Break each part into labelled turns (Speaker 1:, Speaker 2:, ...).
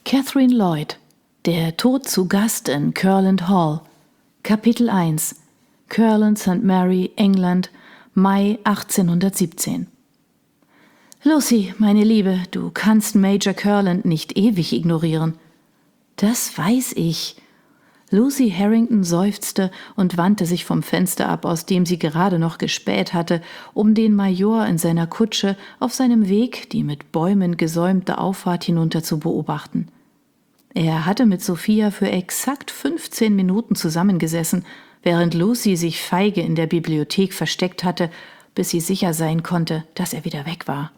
Speaker 1: Catherine Lloyd. Der Tod zu Gast in Curland Hall. Kapitel 1. Curland St. Mary, England, Mai 1817. Lucy, meine Liebe, du kannst Major Curland nicht ewig ignorieren. Das weiß ich. Lucy Harrington seufzte und wandte sich vom Fenster ab, aus dem sie gerade noch gespäht hatte, um den Major in seiner Kutsche auf seinem Weg die mit Bäumen gesäumte Auffahrt hinunter zu beobachten. Er hatte mit Sophia für exakt 15 Minuten zusammengesessen, während Lucy sich feige in der Bibliothek versteckt hatte, bis sie sicher sein konnte, dass er wieder weg war.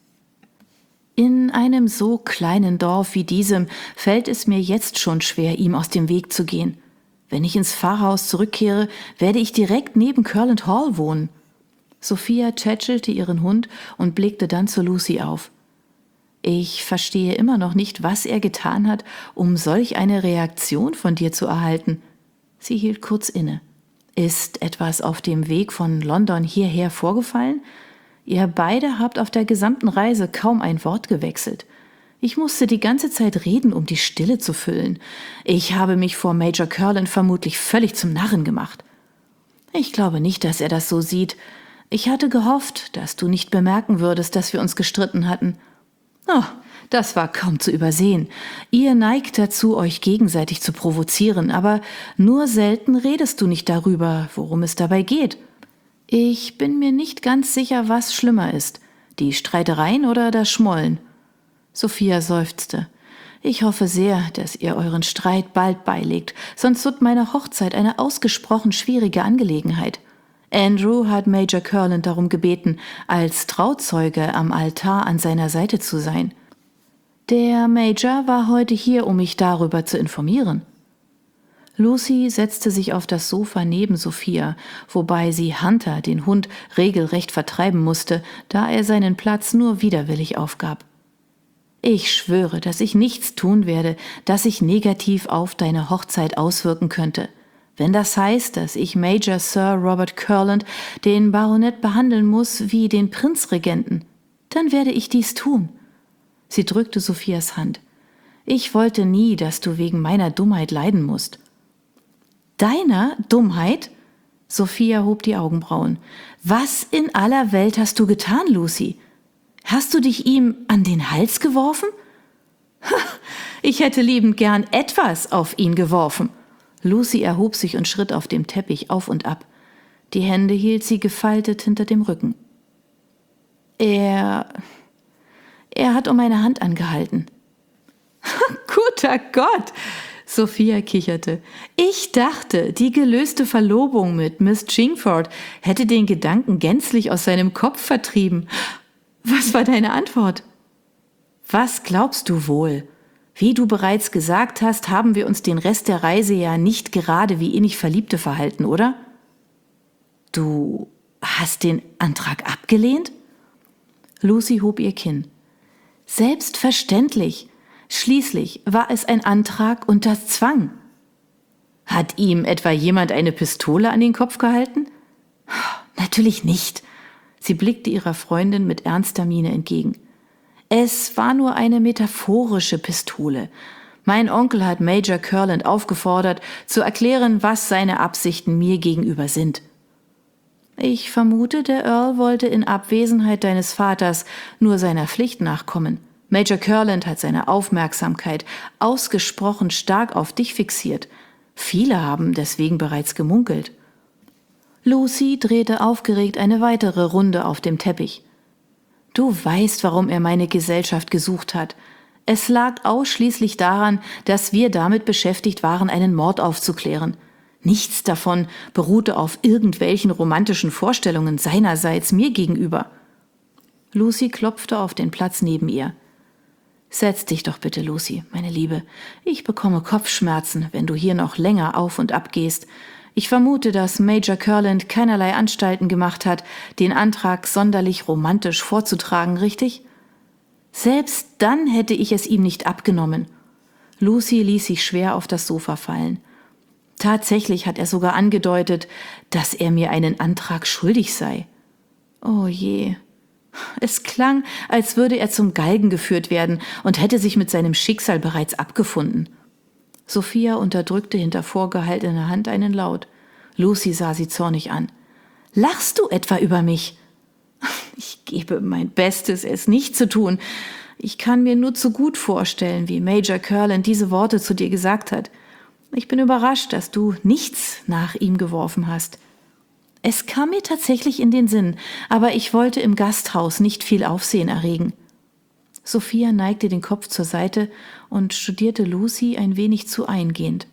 Speaker 1: In einem so kleinen Dorf wie diesem fällt es mir jetzt schon schwer, ihm aus dem Weg zu gehen. Wenn ich ins Pfarrhaus zurückkehre, werde ich direkt neben Curland Hall wohnen. Sophia tätschelte ihren Hund und blickte dann zu Lucy auf. Ich verstehe immer noch nicht, was er getan hat, um solch eine Reaktion von dir zu erhalten. Sie hielt kurz inne. Ist etwas auf dem Weg von London hierher vorgefallen? Ihr beide habt auf der gesamten Reise kaum ein Wort gewechselt. Ich musste die ganze Zeit reden, um die Stille zu füllen. Ich habe mich vor Major Curland vermutlich völlig zum Narren gemacht. Ich glaube nicht, dass er das so sieht. Ich hatte gehofft, dass du nicht bemerken würdest, dass wir uns gestritten hatten. Oh, das war kaum zu übersehen. Ihr neigt dazu, euch gegenseitig zu provozieren, aber nur selten redest du nicht darüber, worum es dabei geht. Ich bin mir nicht ganz sicher, was schlimmer ist, die Streitereien oder das Schmollen. Sophia seufzte. Ich hoffe sehr, dass ihr euren Streit bald beilegt, sonst wird meine Hochzeit eine ausgesprochen schwierige Angelegenheit. Andrew hat Major Curland darum gebeten, als Trauzeuge am Altar an seiner Seite zu sein. Der Major war heute hier, um mich darüber zu informieren. Lucy setzte sich auf das Sofa neben Sophia, wobei sie Hunter, den Hund, regelrecht vertreiben musste, da er seinen Platz nur widerwillig aufgab. Ich schwöre, dass ich nichts tun werde, das sich negativ auf deine Hochzeit auswirken könnte. Wenn das heißt, dass ich Major Sir Robert Curland, den Baronet, behandeln muss wie den Prinzregenten, dann werde ich dies tun. Sie drückte Sophias Hand. Ich wollte nie, dass du wegen meiner Dummheit leiden musst. Deiner Dummheit? Sophia hob die Augenbrauen. Was in aller Welt hast du getan, Lucy? Hast du dich ihm an den Hals geworfen? Ich hätte liebend gern etwas auf ihn geworfen. Lucy erhob sich und schritt auf dem Teppich auf und ab. Die Hände hielt sie gefaltet hinter dem Rücken. Er hat um meine Hand angehalten. Guter Gott! Sophia kicherte. Ich dachte, die gelöste Verlobung mit Miss Chingford hätte den Gedanken gänzlich aus seinem Kopf vertrieben. Was war deine Antwort? Was glaubst du wohl? Wie du bereits gesagt hast, haben wir uns den Rest der Reise ja nicht gerade wie innig Verliebte verhalten, oder? Du hast den Antrag abgelehnt? Lucy hob ihr Kinn. Selbstverständlich. Schließlich war es ein Antrag unter Zwang. Hat ihm etwa jemand eine Pistole an den Kopf gehalten? Natürlich nicht. Sie blickte ihrer Freundin mit ernster Miene entgegen. Es war nur eine metaphorische Pistole. Mein Onkel hat Major Curland aufgefordert, zu erklären, was seine Absichten mir gegenüber sind. Ich vermute, der Earl wollte in Abwesenheit deines Vaters nur seiner Pflicht nachkommen. Major Curland hat seine Aufmerksamkeit ausgesprochen stark auf dich fixiert. Viele haben deswegen bereits gemunkelt. Lucy drehte aufgeregt eine weitere Runde auf dem Teppich. Du weißt, warum er meine Gesellschaft gesucht hat. Es lag ausschließlich daran, dass wir damit beschäftigt waren, einen Mord aufzuklären. Nichts davon beruhte auf irgendwelchen romantischen Vorstellungen seinerseits mir gegenüber. Lucy klopfte auf den Platz neben ihr. Setz dich doch bitte, Lucy, meine Liebe. Ich bekomme Kopfschmerzen, wenn du hier noch länger auf und ab gehst. Ich vermute, dass Major Curland keinerlei Anstalten gemacht hat, den Antrag sonderlich romantisch vorzutragen, richtig? Selbst dann hätte ich es ihm nicht abgenommen. Lucy ließ sich schwer auf das Sofa fallen. Tatsächlich hat er sogar angedeutet, dass er mir einen Antrag schuldig sei. Oh je. Es klang, als würde er zum Galgen geführt werden und hätte sich mit seinem Schicksal bereits abgefunden. Sophia unterdrückte hinter vorgehaltener Hand einen Laut. Lucy sah sie zornig an. »Lachst du etwa über mich?« »Ich gebe mein Bestes, es nicht zu tun. Ich kann mir nur zu gut vorstellen, wie Major Curland diese Worte zu dir gesagt hat. Ich bin überrascht, dass du nichts nach ihm geworfen hast.« Es kam mir tatsächlich in den Sinn, aber ich wollte im Gasthaus nicht viel Aufsehen erregen. Sophia neigte den Kopf zur Seite und studierte Lucy ein wenig zu eingehend.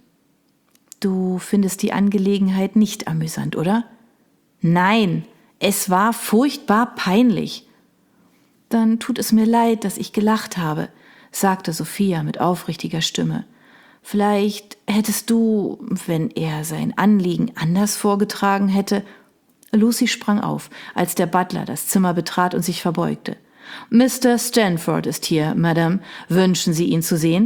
Speaker 1: »Du findest die Angelegenheit nicht amüsant, oder?« »Nein, es war furchtbar peinlich.« »Dann tut es mir leid, dass ich gelacht habe«, sagte Sophia mit aufrichtiger Stimme. »Vielleicht hättest du, wenn er sein Anliegen anders vorgetragen hätte.« Lucy sprang auf, als der Butler das Zimmer betrat und sich verbeugte. »Mr. Stanford ist hier, Madame. Wünschen Sie ihn zu sehen?«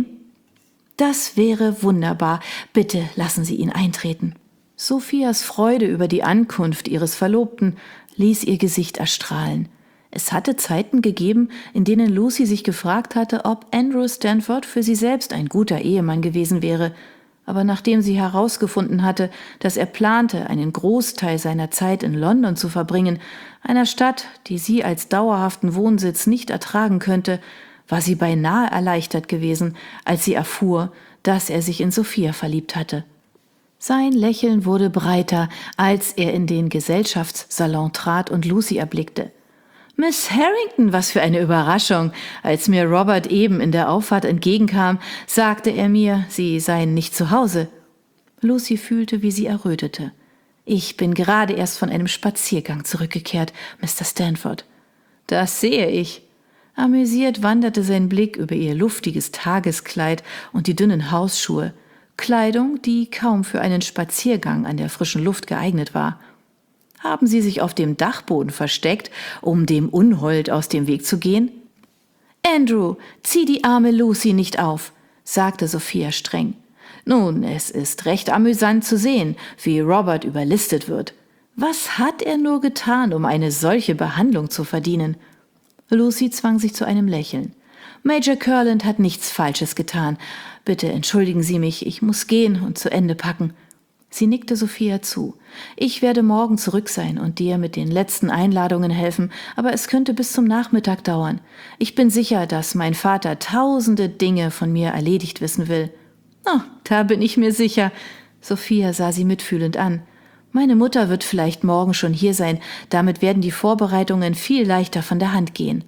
Speaker 1: »Das wäre wunderbar. Bitte lassen Sie ihn eintreten.« Sophias Freude über die Ankunft ihres Verlobten ließ ihr Gesicht erstrahlen. Es hatte Zeiten gegeben, in denen Lucy sich gefragt hatte, ob Andrew Stanford für sie selbst ein guter Ehemann gewesen wäre. Aber nachdem sie herausgefunden hatte, dass er plante, einen Großteil seiner Zeit in London zu verbringen, einer Stadt, die sie als dauerhaften Wohnsitz nicht ertragen könnte, war sie beinahe erleichtert gewesen, als sie erfuhr, dass er sich in Sophia verliebt hatte. Sein Lächeln wurde breiter, als er in den Gesellschaftssalon trat und Lucy erblickte. »Miss Harrington, was für eine Überraschung! Als mir Robert eben in der Auffahrt entgegenkam, sagte er mir, Sie seien nicht zu Hause.« Lucy fühlte, wie sie errötete. »Ich bin gerade erst von einem Spaziergang zurückgekehrt, Mr. Stanford.« »Das sehe ich.« Amüsiert wanderte sein Blick über ihr luftiges Tageskleid und die dünnen Hausschuhe. Kleidung, die kaum für einen Spaziergang an der frischen Luft geeignet war. »Haben Sie sich auf dem Dachboden versteckt, um dem Unhold aus dem Weg zu gehen?« »Andrew, zieh die arme Lucy nicht auf«, sagte Sophia streng. »Nun, es ist recht amüsant zu sehen, wie Robert überlistet wird. Was hat er nur getan, um eine solche Behandlung zu verdienen?« Lucy zwang sich zu einem Lächeln. »Major Curland hat nichts Falsches getan. Bitte entschuldigen Sie mich, ich muss gehen und zu Ende packen.« Sie nickte Sophia zu. »Ich werde morgen zurück sein und dir mit den letzten Einladungen helfen, aber es könnte bis zum Nachmittag dauern. Ich bin sicher, dass mein Vater tausende Dinge von mir erledigt wissen will.« »Oh, da bin ich mir sicher.« Sophia sah sie mitfühlend an. »Meine Mutter wird vielleicht morgen schon hier sein, damit werden die Vorbereitungen viel leichter von der Hand gehen.«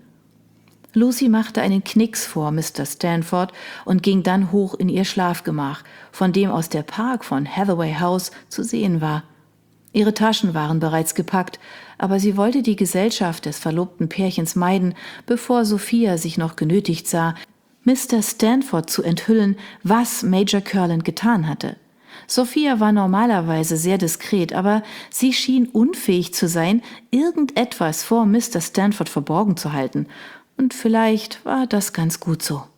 Speaker 1: Lucy machte einen Knicks vor Mr. Stanford und ging dann hoch in ihr Schlafgemach, von dem aus der Park von Hathaway House zu sehen war. Ihre Taschen waren bereits gepackt, aber sie wollte die Gesellschaft des verlobten Pärchens meiden, bevor Sophia sich noch genötigt sah, Mr. Stanford zu enthüllen, was Major Curland getan hatte. Sophia war normalerweise sehr diskret, aber sie schien unfähig zu sein, irgendetwas vor Mr. Stanford verborgen zu halten. Und vielleicht war das ganz gut so.